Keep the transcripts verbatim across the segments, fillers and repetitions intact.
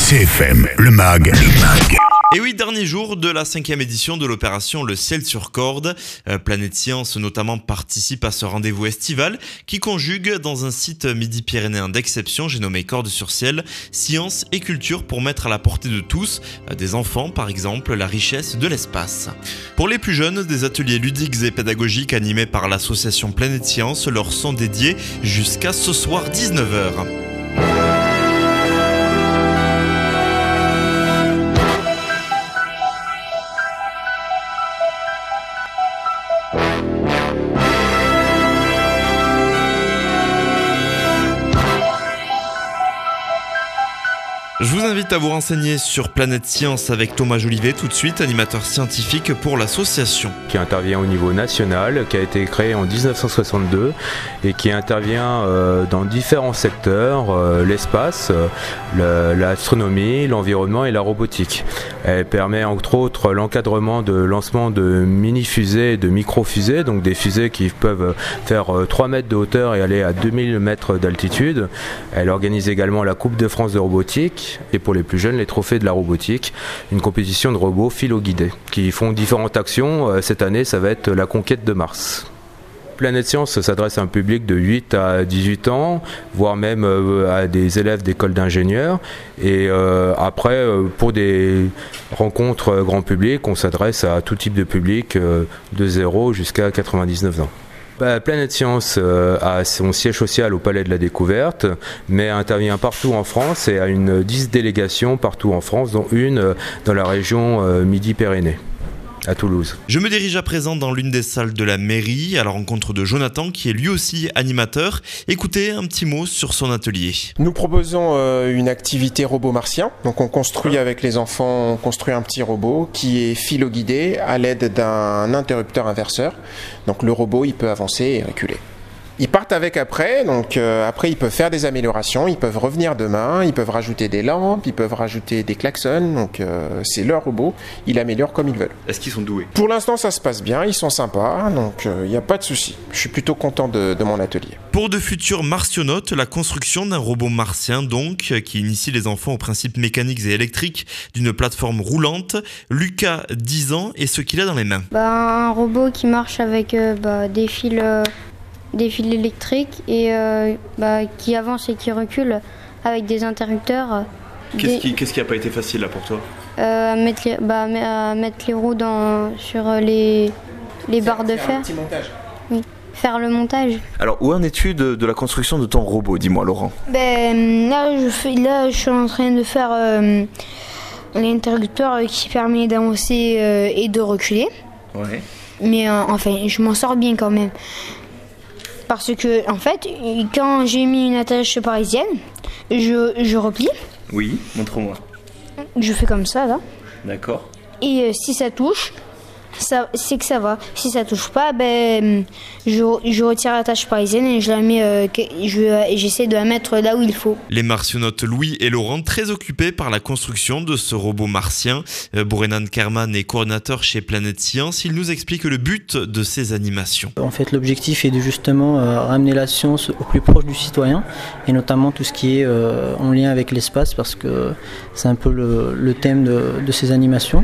C F M, le mag. Le mag. Et oui, dernier jour de la cinquième édition de l'opération Le Ciel sur Corde. Euh, Planète Science notamment participe à ce rendez-vous estival qui conjugue dans un site midi-pyrénéen d'exception, j'ai nommé Corde sur Ciel, science et culture pour mettre à la portée de tous, euh, des enfants par exemple, la richesse de l'espace. Pour les plus jeunes, des ateliers ludiques et pédagogiques animés par l'association Planète Science leur sont dédiés jusqu'à ce soir dix-neuf heures. Je vous invite à vous renseigner sur Planète Science avec Thomas Jolivet, tout de suite, animateur scientifique pour l'association. Qui intervient au niveau national, qui a été créé en dix-neuf cent soixante-deux et qui intervient euh, dans différents secteurs, euh, l'espace, euh, l'astronomie, l'environnement et la robotique. Elle permet entre autres l'encadrement de lancement de mini-fusées et de micro-fusées, donc des fusées qui peuvent faire euh, trois mètres de hauteur et aller à deux mille mètres d'altitude. Elle organise également la Coupe de France de robotique et pour les plus jeunes, les trophées de la robotique, une compétition de robots philo-guidés qui font différentes actions. Cette année, ça va être la conquête de Mars. Planète Science s'adresse à un public de huit à dix-huit ans, voire même à des élèves d'école d'ingénieurs. Et euh, après, euh, pour des rencontres grand public, on s'adresse à tout type de public, euh, de zéro jusqu'à quatre-vingt-dix-neuf ans. Bah, Planète Science euh, a son siège social au Palais de la Découverte, mais intervient partout en France et a une dix délégations partout en France, dont une euh, dans la région euh, Midi-Pyrénées, à Toulouse. Je me dirige à présent dans l'une des salles de la mairie à la rencontre de Jonathan qui est lui aussi animateur. Écoutez un petit mot sur son atelier. Nous proposons euh, une activité robot martien. Donc on construit avec les enfants, on construit un petit robot qui est philo-guidé à l'aide d'un interrupteur inverseur. Donc le robot il peut avancer et reculer. Ils partent avec après, donc euh, après ils peuvent faire des améliorations, ils peuvent revenir demain, ils peuvent rajouter des lampes, ils peuvent rajouter des klaxons, donc euh, c'est leur robot, ils l'améliorent comme ils veulent. Est-ce qu'ils sont doués ? Pour l'instant ça se passe bien, ils sont sympas, donc il euh, n'y a pas de souci. Je suis plutôt content de, de mon atelier. Pour de futurs martionautes, la construction d'un robot martien donc, qui initie les enfants aux principes mécaniques et électriques d'une plateforme roulante, Lucas, dix ans, et ce qu'il a dans les mains. Bah, un robot qui marche avec euh, bah, des fils... Euh... des fils électriques et euh, bah, qui avance et qui recule avec des interrupteurs. Qu'est-ce des... qui qu'est-ce qui a pas été facile là pour toi ? euh, mettre, les, bah, à mettre les roues dans, sur les, les barres de fer. Un petit montage. Oui, faire le montage. Alors, où en es-tu de, de la construction de ton robot ? Dis-moi, Laurent. Ben, là, je fais, là, je suis en train de faire euh, l'interrupteur qui permet d'avancer euh, et de reculer. Ouais. Mais euh, enfin, je m'en sors bien quand même. Parce que, en fait, quand j'ai mis une attache parisienne, je, je replie. Oui, montre-moi. Je fais comme ça, là. D'accord. Et euh, si ça touche, ça, c'est que ça va. Si ça touche pas, ben, je, je retire l'attache parisienne et je la mets, euh, je, j'essaie de la mettre là où il faut. Les martionautes Louis et Laurent, très occupés par la construction de ce robot martien. Euh, Bourenan Kerman est coordinateur chez Planète Science. Il nous explique le but de ces animations. En fait, l'objectif est de justement euh, ramener la science au plus proche du citoyen et notamment tout ce qui est euh, en lien avec l'espace parce que c'est un peu le, le thème de, de ces animations.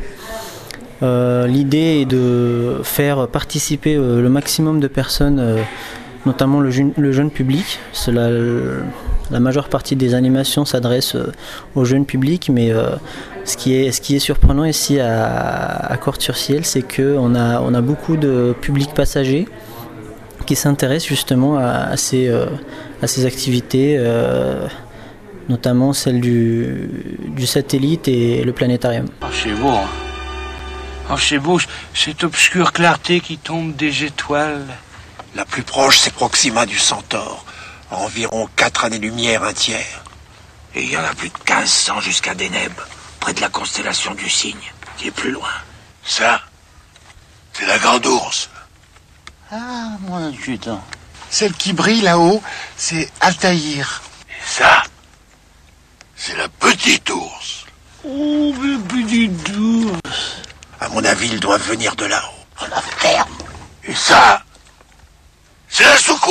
Euh, l'idée est de faire participer euh, le maximum de personnes, euh, notamment le, jeune, le jeune public. Cela, le, la majeure partie des animations s'adresse euh, au jeune public, mais euh, ce, qui est, ce qui est surprenant ici à, à Corde-sur-Ciel, c'est qu'on a, on a beaucoup de publics passagers qui s'intéressent justement à, à, ces, euh, à ces activités, euh, notamment celle du, du satellite et le planétarium. Chez vous, hein. Oh, chez vous, cette obscure clarté qui tombe des étoiles. La plus proche, c'est Proxima du Centaure, à environ quatre années-lumière, un tiers. Et il y en a plus de quinze cents jusqu'à Deneb, près de la constellation du Cygne, qui est plus loin. Ça, c'est la Grande Ourse. Ah, mon putain. Celle qui brille là-haut, c'est Altaïr. Et ça, c'est la Petite Ourse. Oh, le Petite Ourse. À mon avis, ils doivent venir de là-haut. On la ferme. Et ça, c'est la soucoupe.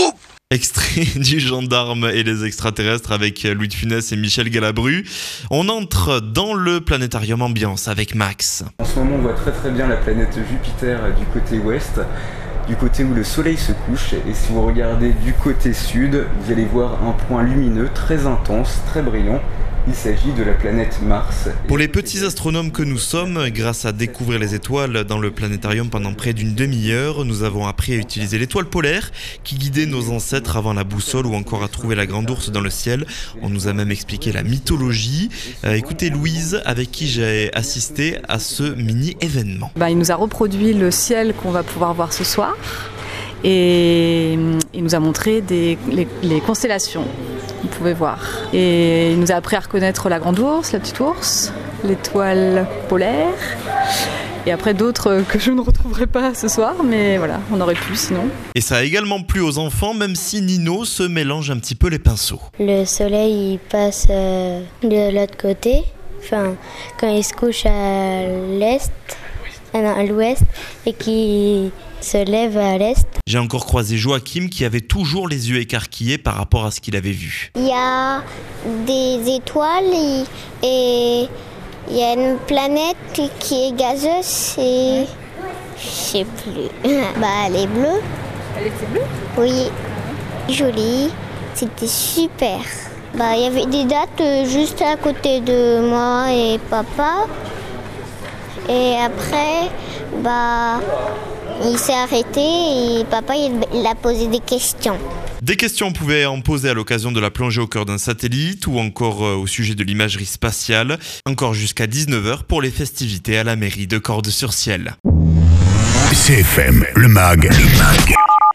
Extrait du Gendarme et les extraterrestres avec Louis de Funès et Michel Galabru. On entre dans le planétarium ambiance avec Max. En ce moment, on voit très très bien la planète Jupiter du côté ouest, du côté où le soleil se couche. Et si vous regardez du côté sud, vous allez voir un point lumineux très intense, très brillant. Il s'agit de la planète Mars. Pour les petits astronomes que nous sommes, grâce à découvrir les étoiles dans le planétarium pendant près d'une demi-heure, nous avons appris à utiliser l'étoile polaire qui guidait nos ancêtres avant la boussole ou encore à trouver la grande ourse dans le ciel. On nous a même expliqué la mythologie. Euh, écoutez Louise, avec qui j'ai assisté à ce mini-événement. Bah, il nous a reproduit le ciel qu'on va pouvoir voir ce soir et il nous a montré des, les, les constellations. Vous pouvez voir. Et il nous a appris à reconnaître la grande ourse, la petite ourse, l'étoile polaire, et après d'autres que je ne retrouverai pas ce soir, mais voilà, on aurait pu sinon. Et ça a également plu aux enfants, même si Nino se mélange un petit peu les pinceaux. Le soleil il passe euh, de l'autre côté, enfin quand il se couche à l'est, ah non, à l'ouest, et qu'il se lève à l'est. J'ai encore croisé Joachim qui avait toujours les yeux écarquillés par rapport à ce qu'il avait vu. Il y a des étoiles et il y a une planète qui est gazeuse et je sais plus. Bah elle est bleue. Elle était bleue ? Oui, jolie. C'était super. Bah il y avait des dates juste à côté de moi et papa. Et après, bah il s'est arrêté et papa il a posé des questions. Des questions pouvaient en poser à l'occasion de la plongée au cœur d'un satellite ou encore au sujet de l'imagerie spatiale. Encore jusqu'à dix-neuf heures pour les festivités à la mairie de Cordes-sur-Ciel. C F M, le mag, le mag.